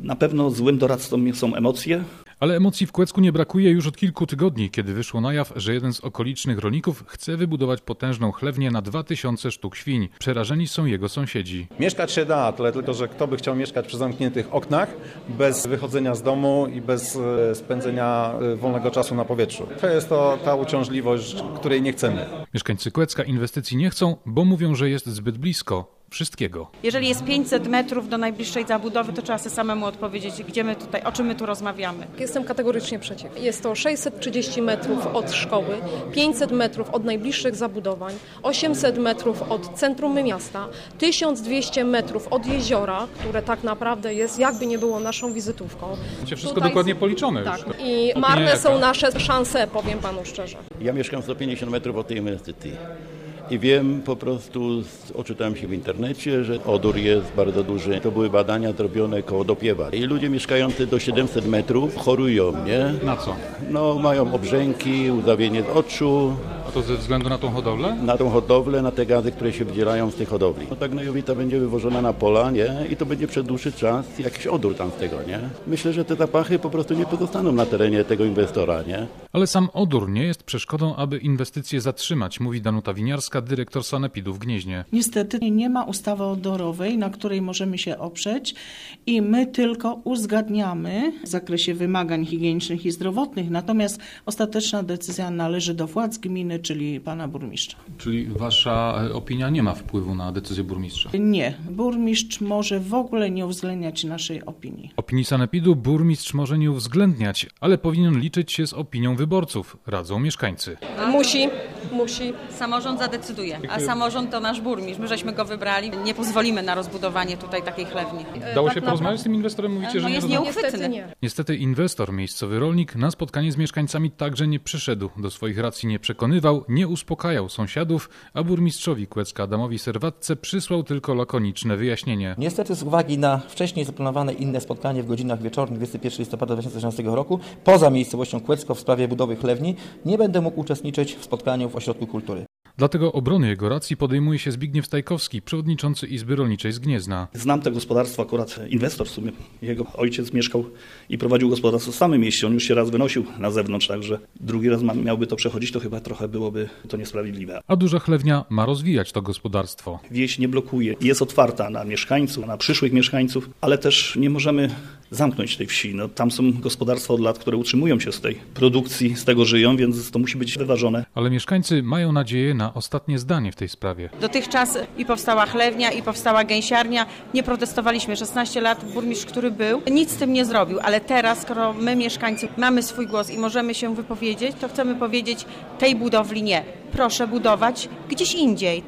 Na pewno złym doradcą są emocje. Ale emocji w Kłecku nie brakuje już od kilku tygodni, kiedy wyszło na jaw, że jeden z okolicznych rolników chce wybudować potężną chlewnię na 2000 sztuk świń. Przerażeni są jego sąsiedzi. Mieszkać się da, tylko że kto by chciał mieszkać przy zamkniętych oknach, bez wychodzenia z domu i bez spędzenia wolnego czasu na powietrzu. To jest ta uciążliwość, której nie chcemy. Mieszkańcy Kłecka inwestycji nie chcą, bo mówią, że jest zbyt blisko wszystkiego. Jeżeli jest 500 metrów do najbliższej zabudowy, to trzeba sobie samemu odpowiedzieć, gdzie my tutaj, o czym my tu rozmawiamy. Jestem kategorycznie przeciw. Jest to 630 metrów od szkoły, 500 metrów od najbliższych zabudowań, 800 metrów od centrum miasta, 1200 metrów od jeziora, które tak naprawdę jest, jakby nie było, naszą wizytówką. Macie wszystko dokładnie policzone już. Tak. I marne są nasze szanse, powiem panu szczerze. Ja mieszkam 150 metrów od tej inwestycji. I wiem po prostu, oczytałem się w internecie, że odór jest bardzo duży. To były badania zrobione koło Dopiewa. I ludzie mieszkający do 700 metrów chorują, nie? Na co? No, mają obrzęki, łzawienie z oczu. A to ze względu na tą hodowlę? Na tą hodowlę, na te gazy, które się wydzielają z tej hodowli. No ta gnojowita będzie wywożona na pola, nie? I to będzie przez dłuższy czas jakiś odór tam z tego, nie? Myślę, że te zapachy po prostu nie pozostaną na terenie tego inwestora, nie? Ale sam odór nie jest przeszkodą, aby inwestycje zatrzymać, mówi Danuta Winiarska, dyrektor Sanepidu w Gnieźnie. Niestety nie ma ustawy odorowej, na której możemy się oprzeć i my tylko uzgadniamy w zakresie wymagań higienicznych i zdrowotnych, natomiast ostateczna decyzja należy do władz gminy, czyli pana burmistrza. Czyli wasza opinia nie ma wpływu na decyzję burmistrza? Nie, burmistrz może w ogóle nie uwzględniać naszej opinii. Opinii Sanepidu burmistrz może nie uwzględniać, ale powinien liczyć się z opinią wyborców, radzą mieszkańcy. Musi. Samorząd zadecyduje, a samorząd to nasz burmistrz. My żeśmy go wybrali, nie pozwolimy na rozbudowanie tutaj takiej chlewni. Dało się porozmawiać z tym inwestorem? Mówicie, że jest nie nieuchwytny. Niestety inwestor, miejscowy rolnik, na spotkanie z mieszkańcami także nie przyszedł. Do swoich racji nie przekonywał, nie uspokajał sąsiadów, a burmistrzowi Kłecka Adamowi Serwatce przysłał tylko lakoniczne wyjaśnienie. Niestety z uwagi na wcześniej zaplanowane inne spotkanie w godzinach wieczornych 21 listopada 2016 roku, poza miejscowością Kłecko w sprawie budowy chlewni, nie będę mógł uczestniczyć w spotkaniu w Ośrodku Kultury. Dlatego obrony jego racji podejmuje się Zbigniew Stajkowski, przewodniczący Izby Rolniczej z Gniezna. Znam te gospodarstwo, akurat inwestor w sumie. Jego ojciec mieszkał i prowadził gospodarstwo w samym mieście. On już się raz wynosił na zewnątrz, także drugi raz miałby to przechodzić, to chyba trochę byłoby to niesprawiedliwe. A duża chlewnia ma rozwijać to gospodarstwo. Wieś nie blokuje, jest otwarta na mieszkańców, na przyszłych mieszkańców, ale też nie możemy zamknąć tej wsi. No, tam są gospodarstwa od lat, które utrzymują się z tej produkcji, z tego żyją, więc to musi być wyważone. Ale mieszkańcy mają nadzieję na ostatnie zdanie w tej sprawie. Dotychczas i powstała chlewnia, i powstała gęsiarnia. Nie protestowaliśmy 16 lat. Burmistrz, który był, nic z tym nie zrobił, ale teraz, skoro my mieszkańcy mamy swój głos i możemy się wypowiedzieć, to chcemy powiedzieć tej budowli nie. Proszę budować gdzieś indziej.